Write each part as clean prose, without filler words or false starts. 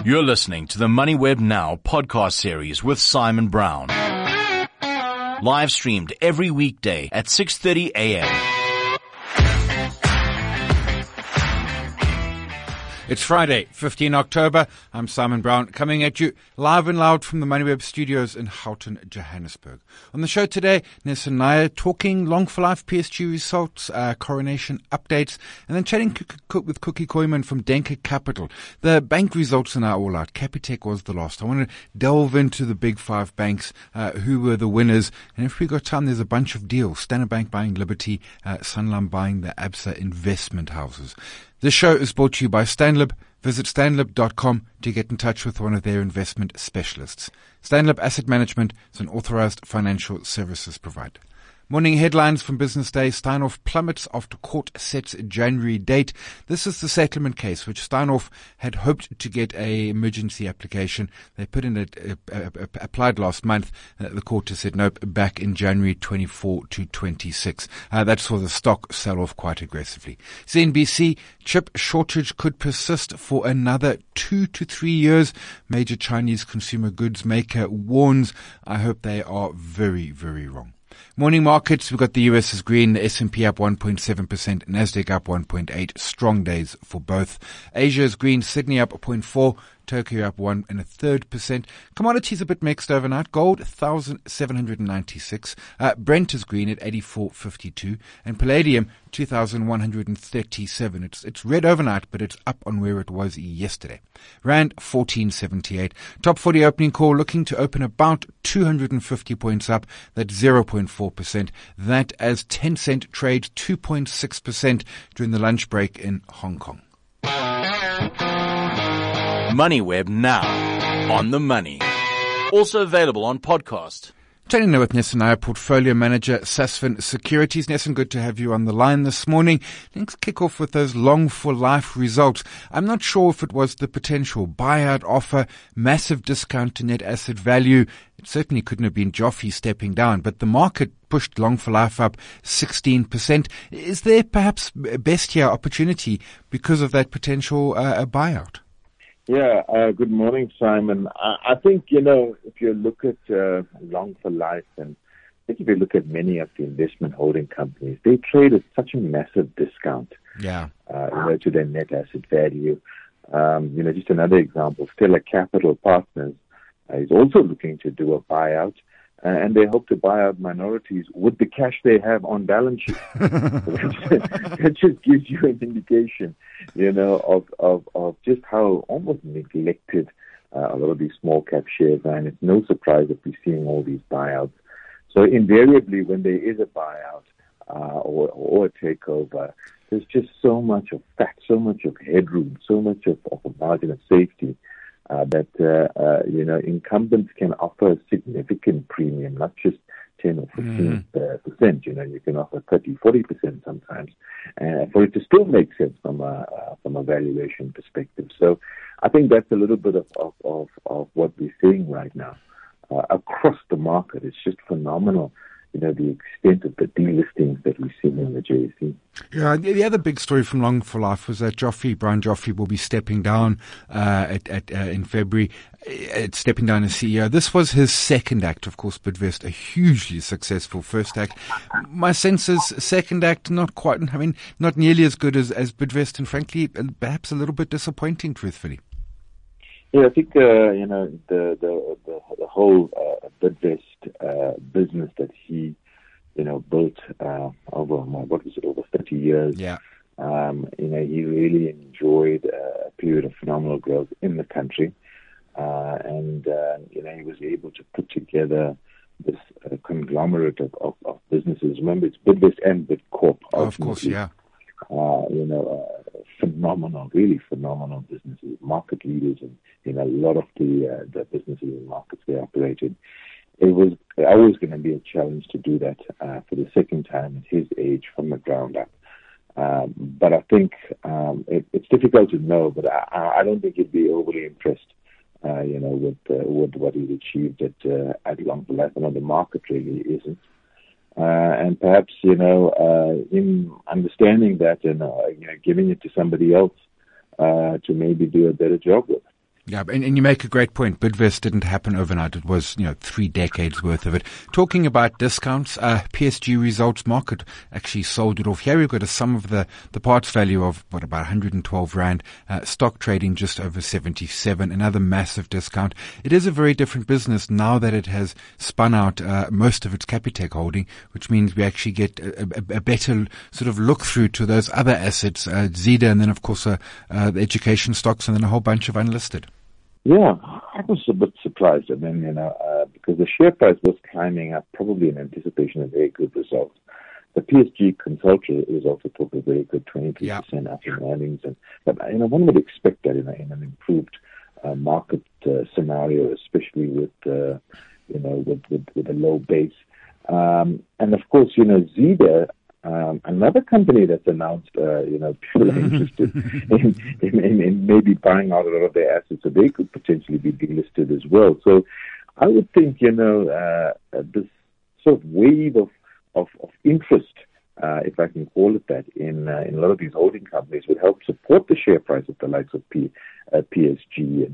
You're listening to the MoneyWeb Now podcast series with Simon Brown. Live streamed every weekday at 6:30 a.m. It's Friday, 15 October. I'm Simon Brown, coming at you live and loud from the MoneyWeb studios in Houghton, Johannesburg. On the show today, Nelson Nair talking long for life PSG results, coronation updates, and then chatting with Cookie Koyman from Denker Capital. The bank results are now all out. Capitec was the last. I want to delve into the big five banks, who were the winners, and if we got time, there's a bunch of deals. Standard Bank buying Liberty, Sanlam buying the Absa investment houses. This show is brought to you by Stanlib. Visit stanlib.com to get in touch with one of their investment specialists. Stanlib Asset Management is an authorized financial services provider. Morning headlines from Business Day. Steinhoff plummets after court sets January date. This is the settlement case which Steinhoff had hoped to get a emergency application. They put in applied last month. The court has said nope, back in January 24 to 26. That saw the stock sell off quite aggressively. CNBC, chip shortage could persist for another 2 to 3 years. Major Chinese consumer goods maker warns. I hope they are very, very wrong. Morning markets, we've got the US is green, the S&P up 1.7%, Nasdaq up 1.8%, strong days for both. Asia is green, Sydney up 0.4%, Tokyo up 1.33%. Commodities a bit mixed overnight. Gold, 1,796. Brent is green at 84.52. And palladium, 2,137. It's red overnight, but it's up on where it was yesterday. Rand, 14.78. Top 40 opening call looking to open about 250 points up. That's 0.4%. That as Tencent trades 2.6% during the lunch break in Hong Kong. MoneyWeb Now, on the money. Also available on podcast. Chatting now with Nelson Nair, Portfolio Manager, Sasfin Securities. Nelson, good to have you on the line this morning. Let's kick off with those long for life results. I'm not sure if it was the potential buyout offer, massive discount to net asset value. It certainly couldn't have been Joffy stepping down, but the market pushed long for life up 16%. Is there perhaps best year opportunity because of that potential buyout? Yeah, good morning, Simon. I think, if you look at long for life, and I think if you look at many of the investment holding companies, they trade at such a massive discount to their net asset value. Just another example, Stellar Capital Partners is also looking to do a buyout, and they hope to buy out minorities with the cash they have on balance sheet. That just gives you an indication, of just how almost neglected a lot of these small cap shares are. And it's no surprise that we're seeing all these buyouts. So invariably, when there is a buyout or a takeover, there's just so much of fat, so much of headroom, so much of a margin of safety. That incumbents can offer a significant premium, not just 10 or 15%. You can offer 30, 40% sometimes, for it to still make sense from a valuation perspective. So I think that's a little bit of what we're seeing right now across the market. It's just phenomenal. The extent of the delistings that we've seen in the JSE. Yeah, the other big story from Long for Life was that Brian Joffrey will be stepping down in February, stepping down as CEO. This was his second act, of course, Bidvest, a hugely successful first act. My sense is second act not nearly as good as Bidvest, and frankly, perhaps a little bit disappointing, truthfully. Yeah, I think the whole Bidvest business that he built over 30 years. Yeah. He really enjoyed a period of phenomenal growth in the country, and he was able to put together this conglomerate of businesses. Remember, it's Bidvest and Bidcorp. Of course, yeah. Phenomenal, really phenomenal businesses, market leaders in a lot of the businesses and markets they operated. It was always going to be a challenge to do that for the second time at his age from the ground up. But I think it's difficult to know, but I don't think he'd be overly impressed, with what he's achieved at Long for Life. I know the market really isn't. And perhaps, him understanding that and, giving it to somebody else to maybe do a better job with. Yeah, and you make a great point. Bidvest didn't happen overnight. It was, 3 decades worth of it. Talking about discounts, PSG Results Market actually sold it off. Here we've got a sum of the parts value of, about 112 Rand, stock trading just over 77, another massive discount. It is a very different business now that it has spun out most of its Capitec holding, which means we actually get a better sort of look through to those other assets, Zeda, and then of course the education stocks, and then a whole bunch of unlisted. Yeah, I was a bit surprised. I mean, because the share price was climbing up, probably in anticipation of very good results. The PSG Consulting results took a very good 23% up in earnings, but one would expect that in an improved market scenario, especially with a low base. And of course, Zeda. Another company that's announced, people are interested in maybe buying out a lot of their assets, so they could potentially be delisted as well. So I would think, this sort of wave of interest, if I can call it that, in a lot of these holding companies would help support the share price of the likes of PSG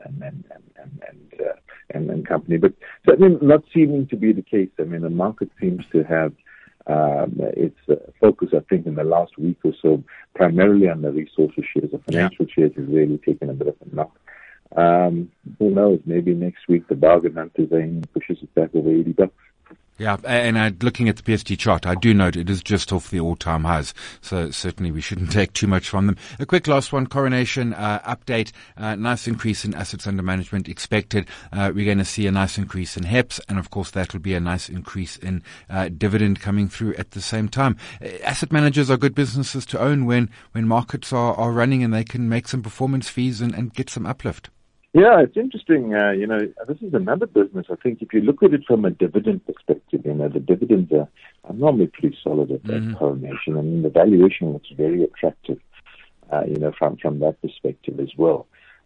and company. But certainly not seeming to be the case. I mean, the market seems to have its focus, I think, in the last week or so, primarily on the resources shares. The financial shares has really taken a bit of a knock. Who knows? Maybe next week the bargain hunters pushes it back over $80. Yeah, and looking at the PSG chart, I do note it is just off the all-time highs, so certainly we shouldn't take too much from them. A quick last one, Coronation update. Nice increase in assets under management expected. We're going to see a nice increase in HEPS, and of course that will be a nice increase in dividend coming through at the same time. Asset managers are good businesses to own when markets are running and they can make some performance fees and get some uplift. Yeah, it's interesting. This is another business. I think if you look at it from a dividend perspective, the dividends are normally pretty solid at Coronation. I mean, the valuation looks very attractive, from that perspective as well.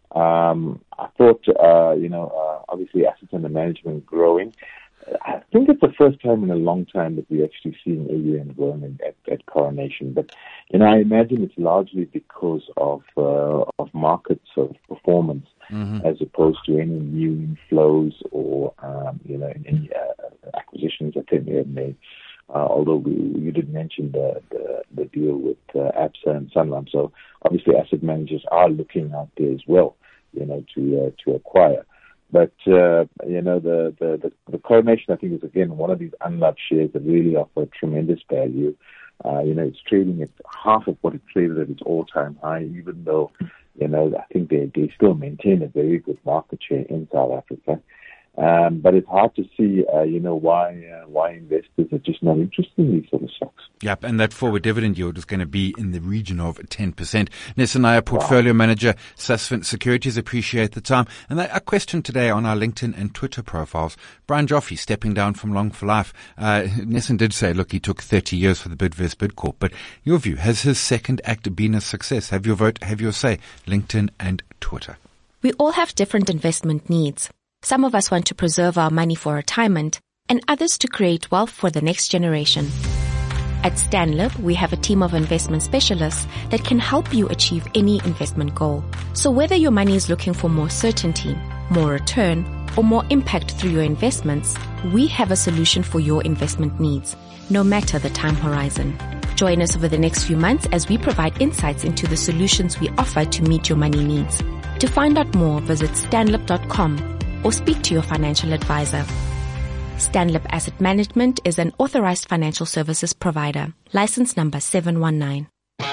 I thought, obviously assets under management growing. I think it's the first time in a long time that we're actually seeing AUM growing at Coronation. But, I imagine it's largely because of markets of performance, as opposed to any new inflows or, any acquisitions that they may have made. Although you did mention the deal with ABSA and Sanlam. So obviously asset managers are looking out there as well, to acquire. But, the Coronation, I think, is again one of these unloved shares that really offer tremendous value. It's trading at half of what it traded at its all-time high, even though, I think they still maintain a very good market share in South Africa. But it's hard to see, why investors are just not interested in these sort of stocks. Yep, and that forward dividend yield is going to be in the region of 10%. Nesaniah, Portfolio Manager, Sasfin Securities, appreciate the time. And a question today on our LinkedIn and Twitter profiles. Brian Joffe stepping down from Long for Life. Nessan did say, look, he took 30 years for the Bidvest Bidcorp. But your view, has his second act been a success? Have your vote, have your say. LinkedIn and Twitter. We all have different investment needs. Some of us want to preserve our money for retirement, and others to create wealth for the next generation. At Stanlib, we have a team of investment specialists that can help you achieve any investment goal. So whether your money is looking for more certainty, more return, or more impact through your investments, we have a solution for your investment needs, no matter the time horizon. Join us over the next few months as we provide insights into the solutions we offer to meet your money needs. To find out more, visit stanlib.com or speak to your financial advisor. Stanlib Asset Management is an authorized financial services provider. License number 719.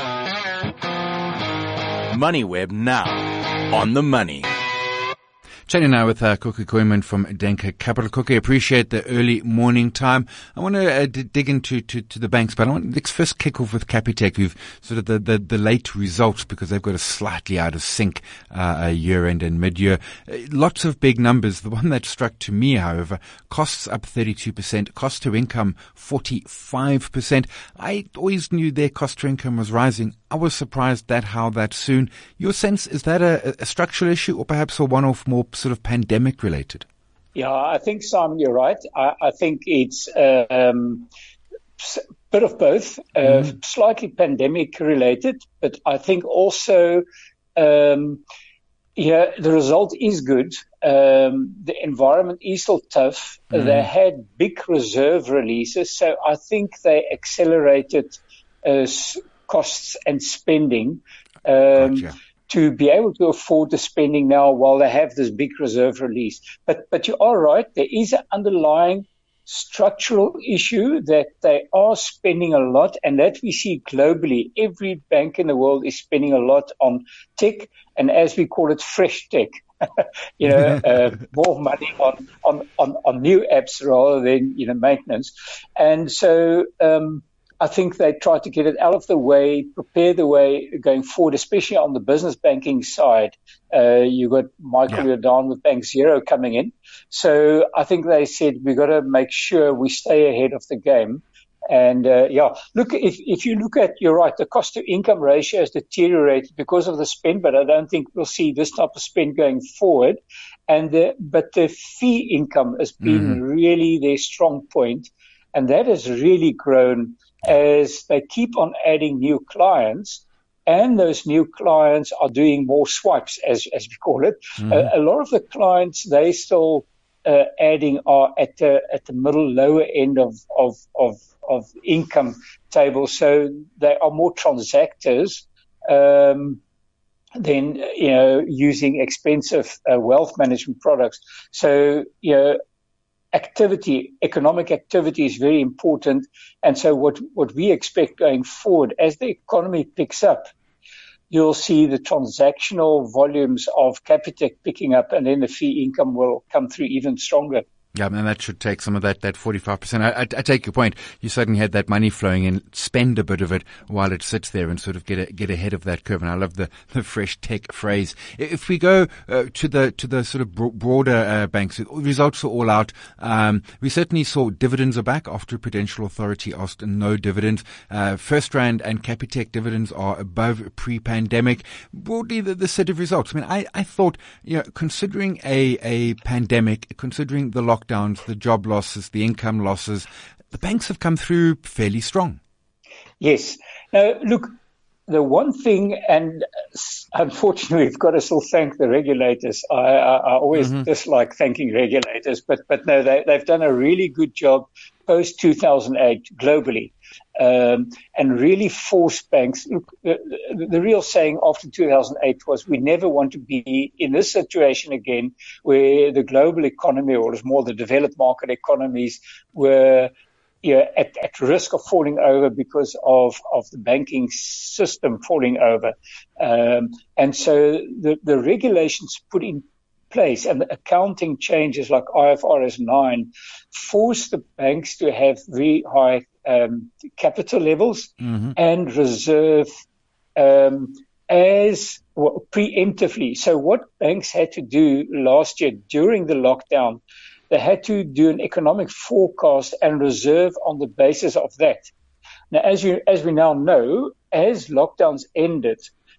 MoneyWeb now. On the money. Chatting now with Cookie Koeman from Denker Capital. Cookie, appreciate the early morning time. I want to dig into the banks, but let's first kick off with Capitec, who've sort of the late results because they've got a slightly out of sync year-end and mid-year. Lots of big numbers. The one that struck to me, however, costs up 32%, cost to income 45%. I always knew their cost to income was rising. I was surprised how that soon. Your sense, is that a structural issue or perhaps a one-off more sort of pandemic related? Yeah, I think, Simon, you're right. I think it's a bit of both, slightly pandemic related, but I think also Yeah, the result is good. The environment is still tough. They had big reserve releases, so I think they accelerated costs and spending to be able to afford the spending now while they have this big reserve release. But you are right, there is an underlying structural issue that they are spending a lot, and that we see globally. Every bank in the world is spending a lot on tech, and as we call it, fresh tech. More money on new apps rather than maintenance. And so I think they try to get it out of the way, prepare the way going forward, especially on the business banking side. You got Michael Jordan with Bank Zero coming in. So I think they said we've got to make sure we stay ahead of the game. And look, if you look at, you're right, the cost to income ratio has deteriorated because of the spend, but I don't think we'll see this type of spend going forward. But the fee income has been really their strong point, and that has really grown as they keep on adding new clients, and those new clients are doing more swipes, as we call it. A lot of the clients they still adding are at the lower end of income table, so they are more transactors than using expensive wealth management products. So economic activity is very important. And so what we expect going forward, as the economy picks up, you'll see the transactional volumes of Capitec picking up, and then the fee income will come through even stronger. Yeah, and that should take some of that 45%. I take your point. You suddenly had that money flowing in, spend a bit of it while it sits there and sort of get ahead of that curve. And I love the fresh tech phrase. If we go to the sort of broader banks, results are all out. We certainly saw dividends are back after Prudential Authority asked no dividends. FirstRand and Capitec dividends are above pre-pandemic. Broadly, the set of results. I mean, I thought, considering a pandemic, considering the lockdowns, the job losses, the income losses, the banks have come through fairly strong. Yes. Now, look, the one thing, and unfortunately we've got to still thank the regulators. I always dislike thanking regulators, but no, they've done a really good job post 2008 globally. And really forced banks. Look, the real saying after 2008 was we never want to be in this situation again, where the global economy, or it was more the developed market economies, were at risk of falling over because of the banking system falling over. And so the regulations put in place and the accounting changes like IFRS 9 forced the banks to have very high capital levels and reserve preemptively. So what banks had to do last year during the lockdown, they had to do an economic forecast and reserve on the basis of that. Now, as we now know, as lockdowns ended,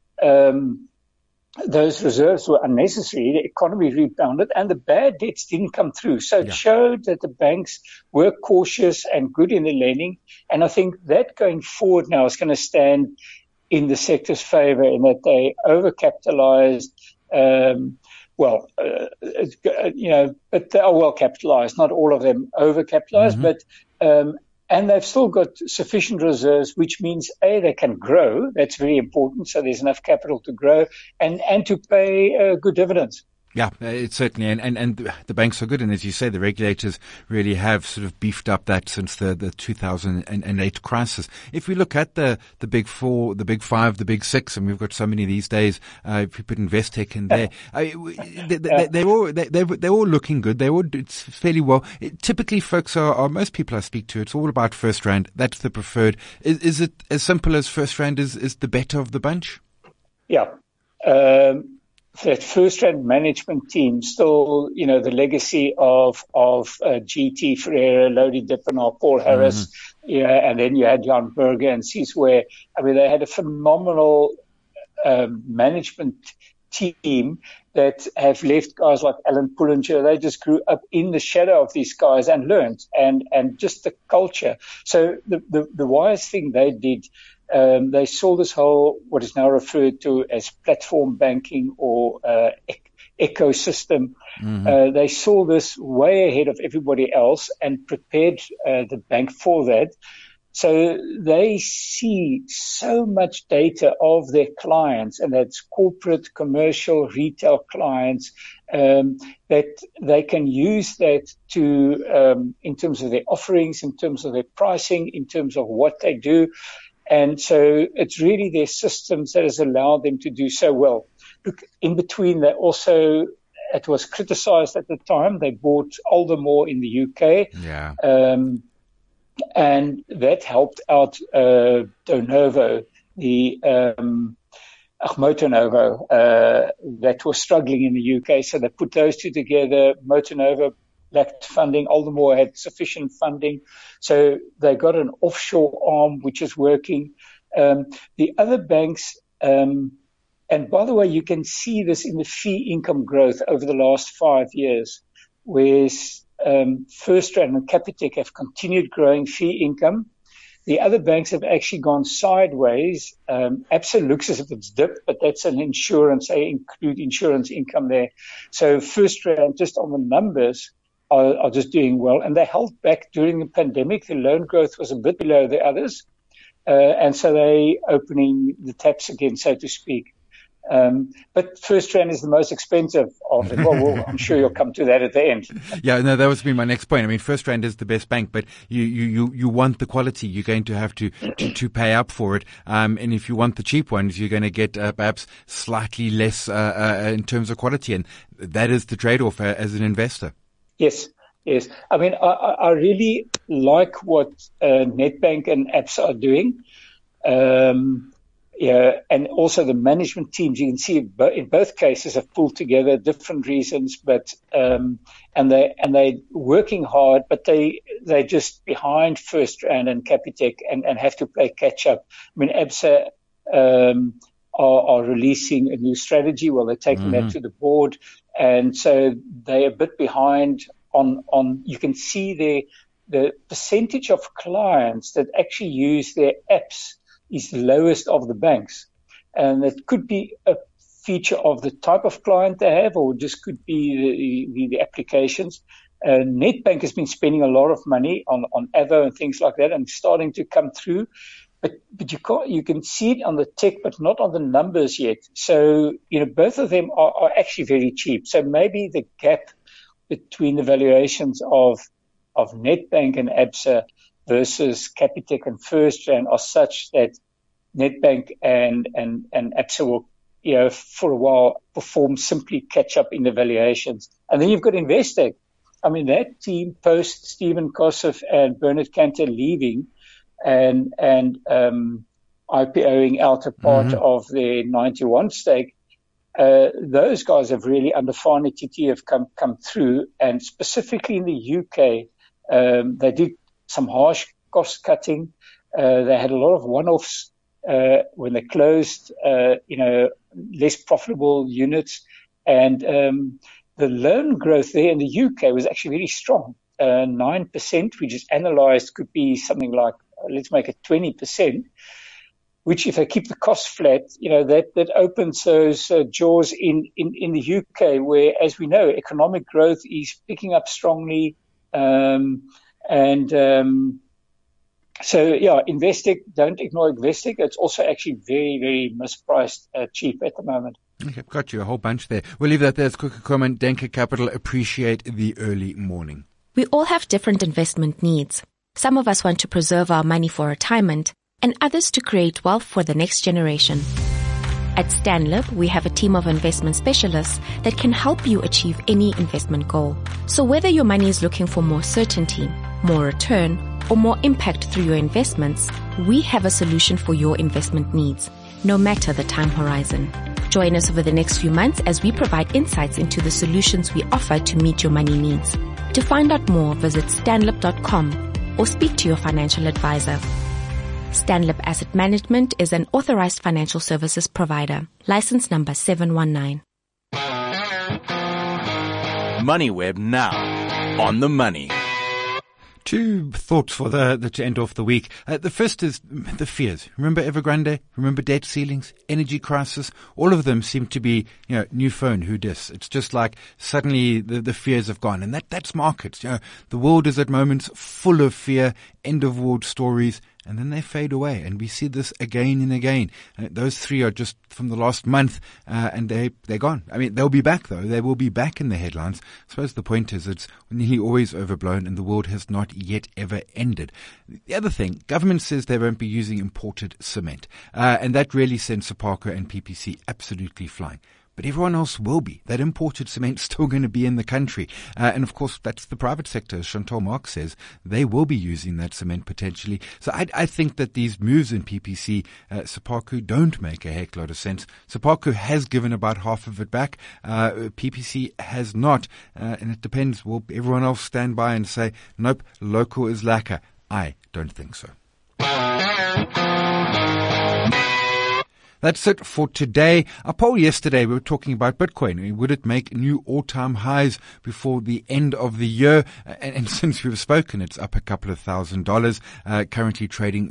those reserves were unnecessary. The economy rebounded and the bad debts didn't come through. So it showed that the banks were cautious and good in the lending. And I think that going forward now is going to stand in the sector's favor in that they overcapitalized, but they are well capitalized. Not all of them overcapitalized, but and they've still got sufficient reserves, which means, A, they can grow. That's very important. So there's enough capital to grow and to pay good dividends. Yeah, it's certainly, and the banks are good. And as you say, the regulators really have sort of beefed up that since the 2008 crisis. If we look at the big four, the big five, the big six, and we've got so many these days, if we put Investec in there, they're all looking good. It's fairly well. Typically folks most people I speak to, it's all about FirstRand. That's the preferred. Is it as simple as FirstRand is the better of the bunch? Yeah. That FirstRand management team still, the legacy of GT Ferreira, Lodi Dippenaar, Paul Harris, and then you had Jan Berger and Ciswe. I mean, they had a phenomenal management team that have left guys like Alan Pullinger. They just grew up in the shadow of these guys and learned, and just the culture. So the wise thing they did, they saw this whole, what is now referred to as platform banking or ecosystem. They saw this way ahead of everybody else and prepared the bank for that. So they see so much data of their clients, and that's corporate, commercial, retail clients, that they can use that to, in terms of their offerings, in terms of their pricing, in terms of what they do. And so it's really their systems that has allowed them to do so well. Look, in between, they also, it was criticized at the time, they bought Aldermore in the UK. Yeah. And that helped out Motonovo, Motonovo, that was struggling in the UK. So they put those two together. Motonovo lacked funding. Aldermore had sufficient funding. So they got an offshore arm which is working. The other banks, and by the way, you can see this in the fee income growth over the last 5 years, whereas FirstRand and Capitec have continued growing fee income. The other banks have actually gone sideways. Absa looks as if it's dipped, but that's an insurance. They include insurance income there. So FirstRand, just on the numbers, are just doing well. And they held back during the pandemic. The loan growth was a bit below the others. And so they opening the taps again, so to speak. But FirstRand is the most expensive of them. Well, I'm sure you'll come to that at the end. Yeah, no, that was be my next point. I mean, FirstRand is the best bank, but you want the quality. You're going to have to pay up for it. And if you want the cheap ones, you're going to get perhaps slightly less in terms of quality, and that is the trade-off as an investor. Yes. I mean, I really like what Nedbank and Absa are doing. Yeah, and also the management teams, you can see in both cases have pulled together different reasons, but and they're working hard, but they're just behind FirstRand and Capitec and have to play catch up. I mean, Absa are releasing a new strategy. Well, they're taking that to the board, and so they're a bit behind on. You can see the percentage of clients that actually use their apps is the lowest of the banks. And it could be a feature of the type of client they have, or just could be the applications. Nedbank has been spending a lot of money on Avo and things like that, and starting to come through. But you can see it on the tech, but not on the numbers yet. So, both of them are actually very cheap. So maybe the gap between the valuations of Nedbank and Absa versus Capitec and FirstRand are such that Nedbank and Absa will, for a while perform simply catch up in the valuations. And then you've got Investec. I mean, that team post Stephen Kossef and Bernard Cantor leaving and IPOing out a part of their 91 stake. Those guys have really, under Fine TT, have come through, and specifically in the UK, they did some harsh cost cutting. They had a lot of one-offs when they closed, less profitable units. And the loan growth there in the UK was actually very strong. 9%, which is analyzed, could be something like, let's make it 20%, which if they keep the costs flat, that opens those jaws in the UK, where, as we know, economic growth is picking up strongly. So, Investec, don't ignore Investec. It's also actually very, very mispriced, cheap at the moment. Okay, got you a whole bunch there. We'll leave that there. As quick a comment. Denker Capital, appreciate the early morning. We all have different investment needs. Some of us want to preserve our money for retirement, and others to create wealth for the next generation. At Stanlib, we have a team of investment specialists that can help you achieve any investment goal. So whether your money is looking for more certainty, more return, or more impact through your investments, we have a solution for your investment needs, no matter the time horizon. Join us over the next few months as we provide insights into the solutions we offer to meet your money needs. To find out more, visit stanlib.com or speak to your financial advisor. Stanlib Asset Management is an authorized financial services provider. License number 719. MoneyWeb now. On the money. Two thoughts for to end off the week. The first is the fears. Remember Evergrande? Remember debt ceilings? Energy crisis? All of them seem to be, new phone, who dis? It's just like suddenly the fears have gone. And that's markets. The world is at moments full of fear, end of world stories, and then they fade away. And we see this again and again. Those three are just from the last month, and they're gone. I mean, they'll be back though. They will be back in the headlines. I suppose the point is it's nearly always overblown and the world has not yet ever ended. The other thing, government says they won't be using imported cement. And that really sends Sephaku and PPC absolutely flying. But everyone else will be. That imported cement's still going to be in the country. And of course, that's the private sector. As Chantal Marx says, they will be using that cement potentially. So I think that these moves in PPC, Sephaku don't make a heck lot of sense. Sephaku has given about half of it back. PPC has not. And it depends. Will everyone else stand by and say, nope, local is lacquer? I don't think so. That's it for today. Our poll yesterday, we were talking about Bitcoin. Would it make new all-time highs before the end of the year? And since we've spoken, it's up a couple of $1,000, currently trading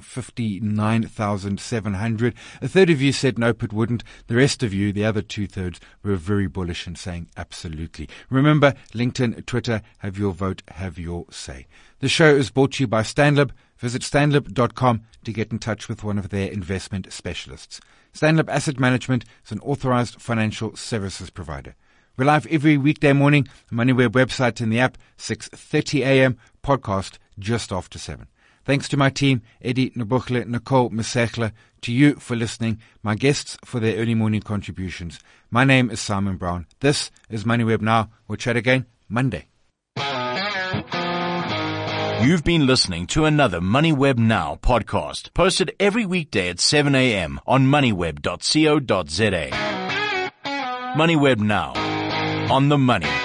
59,700. A third of you said nope, it wouldn't. The rest of you, the other 2/3, were very bullish and saying absolutely. Remember, LinkedIn, Twitter, have your vote, have your say. The show is brought to you by Stanlib. Visit stanlib.com to get in touch with one of their investment specialists. Stanlib Asset Management is an authorized financial services provider. We're live every weekday morning, MoneyWeb website and the app, 6:30 a.m., podcast just after 7. Thanks to my team, Eddie Nabuchle, Nicole Mesechler, to you for listening, my guests for their early morning contributions. My name is Simon Brown. This is MoneyWeb Now. We'll chat again Monday. You've been listening to another MoneyWeb Now podcast, posted every weekday at 7 a.m. on moneyweb.co.za. MoneyWeb Now, on the money.